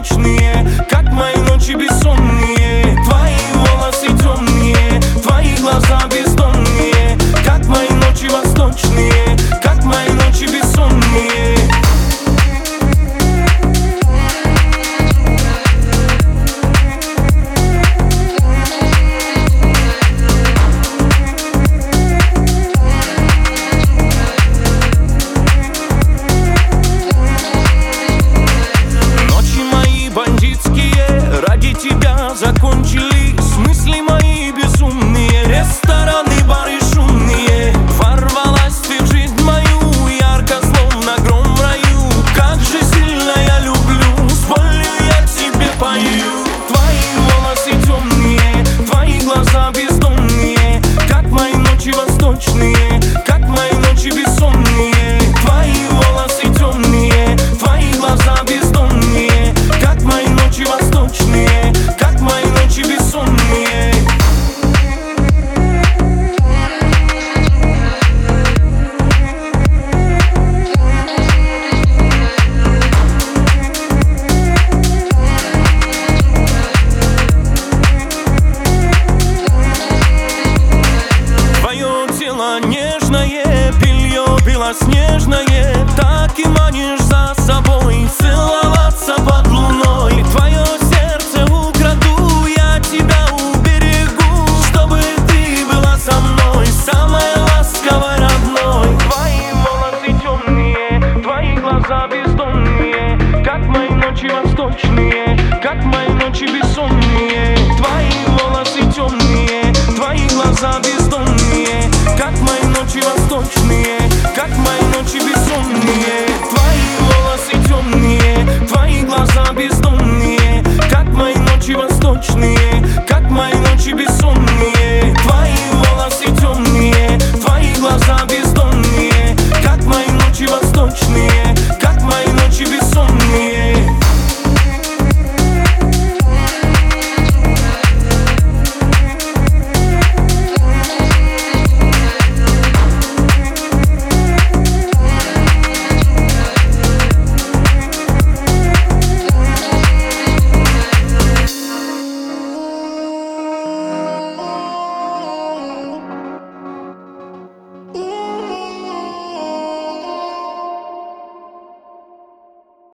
восточные, как мои ночи бессонные. Твои волосы темные, твои глаза бездонные, как мои ночи восточные, как мои ночи бессонные. Ради тебя закончились мысли мои безумные. Рестораны, бары шумные. Ворвалась ты в жизнь мою, ярко, словно гром в раю. Как же сильно я люблю, с болью я тебе пою. Твои волосы темные, твои глаза бездонные, как мои ночи восточные, как мои ночи бессонные. Твои волосы темные, твои глаза бездонные, как мои ночи восточные, как мои ночи бессонные. Твое тело нежное, белье белоснежное,